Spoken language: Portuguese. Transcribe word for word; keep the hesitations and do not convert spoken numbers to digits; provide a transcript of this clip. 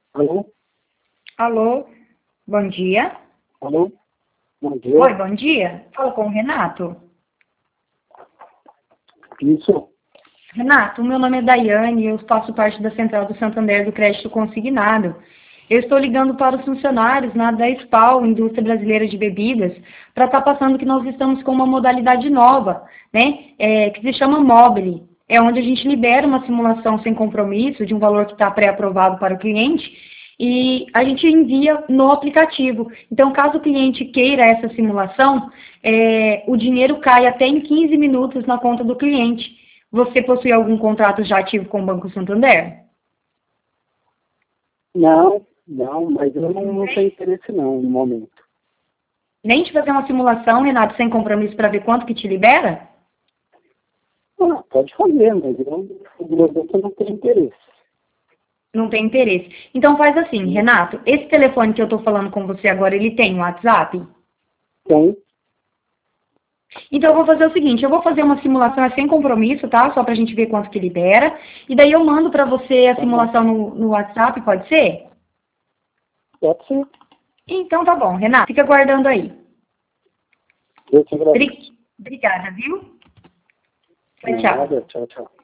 Alô? Alô, bom dia. Alô? Bom dia. Oi, bom dia. Fala com o Renato. Isso. Renato, meu nome é Daiane e eu faço parte da Central do Santander do Crédito Consignado. Eu estou ligando para os funcionários na da SPAL, Indústria Brasileira de Bebidas, para estar passando que nós estamos com uma modalidade nova, né, é, que se chama Mobile. É onde a gente libera uma simulação sem compromisso de um valor que está pré-aprovado para o cliente e a gente envia no aplicativo. Então, caso o cliente queira essa simulação, é, o dinheiro cai até em quinze minutos na conta do cliente. Você possui algum contrato já ativo com o Banco Santander? Não, não, mas eu não, não tenho interesse não, no momento. Nem de fazer uma simulação, Renato, sem compromisso para ver quanto que te libera? Ah, pode fazer, mas eu, eu não tenho interesse. Não tem interesse. Então faz assim, Renato, esse telefone que eu estou falando com você agora, ele tem um WhatsApp? Tem? Então eu vou fazer o seguinte, eu vou fazer uma simulação é sem compromisso, tá? Só pra gente ver quanto que libera. E daí eu mando pra você a Tá simulação no, no WhatsApp, pode ser? Pode ser. Então tá bom, Renato, fica aguardando aí. Eu te agradeço. Obrigada, viu? Tchau, tchau. Nada, tchau, tchau.